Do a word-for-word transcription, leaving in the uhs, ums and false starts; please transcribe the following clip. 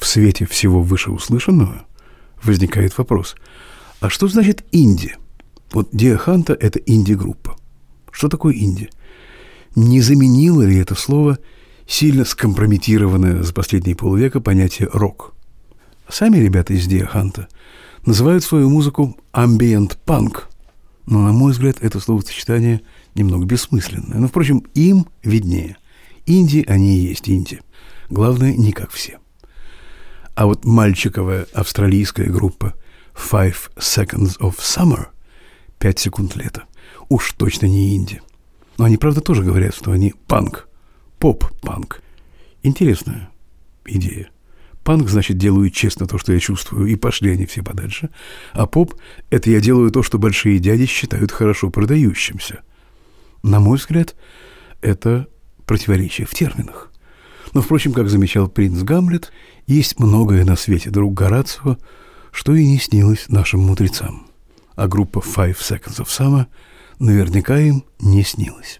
свете всего вышеуслышанного возникает вопрос, а что значит инди? Вот Диа Ханта – это инди-группа. Что такое инди? Не заменило ли это слово сильно скомпрометированное за последние полвека понятие рок? Сами ребята из Диа Ханта называют свою музыку ambient punk, но, на мой взгляд, это словосочетание немного бессмысленное. Но, впрочем, им виднее. Инди они и есть инди. Главное, не как все. А вот мальчиковая австралийская группа Five Seconds of Summer – пять секунд лета – уж точно не инди. Но они, правда, тоже говорят, что они панк, поп-панк. Интересная идея. Панк, значит, делаю честно то, что я чувствую, и пошли они все подальше. А поп – это я делаю то, что большие дяди считают хорошо продающимся. На мой взгляд, это противоречие в терминах. Но, впрочем, как замечал принц Гамлет, есть многое на свете, друг Горацио, что и не снилось нашим мудрецам. А группа Five Seconds of Summer наверняка им не снилась.